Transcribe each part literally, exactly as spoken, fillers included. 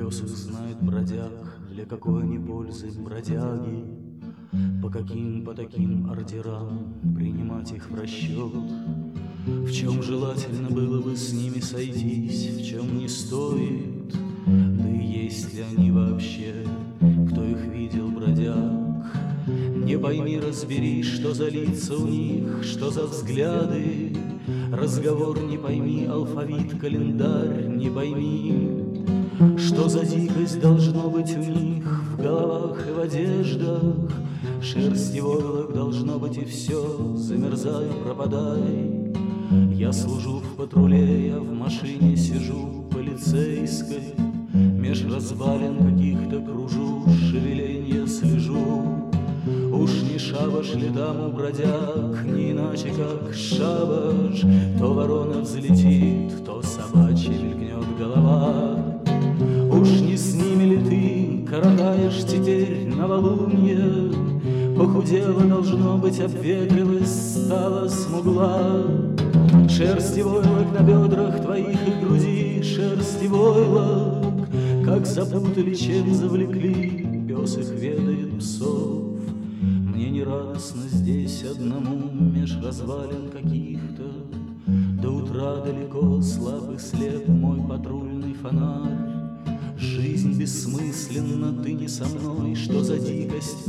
Пес их знает бродяг, для какой они пользы бродяги, по каким, по таким ордерам принимать их в расчет. В чем желательно было бы с ними сойтись, в чем не стоит, да и есть ли они вообще, кто их видел бродяг. Не пойми, разбери, что за лица у них, что за взгляды, разговор не пойми, алфавит, календарь не пойми, что за дикость должно быть у них в головах и в одеждах. Шерсть и войлок должно быть, и все, замерзай, пропадай. Я служу в патруле, я в машине сижу полицейской, меж развалин каких-то кружу, шевеленья слежу. Уж не шабаш ли там у бродяг, не иначе как шабаш. То ворона взлетит, то собачья мелькнет голова. Уж не с ними ли ты коротаешь теперь новолунье? Похудела, должно быть, обветрилась, стала смугла. Шерсть и войлок на бедрах твоих и груди, шерсть и войлок, как запутали, чем завлекли, пес их ведает псов. Мне не радостно здесь одному, меж развалин каких-то. До утра далеко, слаб и слеп мой патрульный фонарь. Жизнь бессмысленна, ты не со мной, что за дикость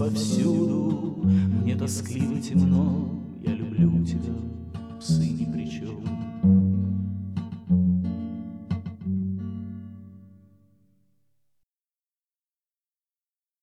повсюду. Мне тоскливо темно, я люблю тебя, псы ни при чем.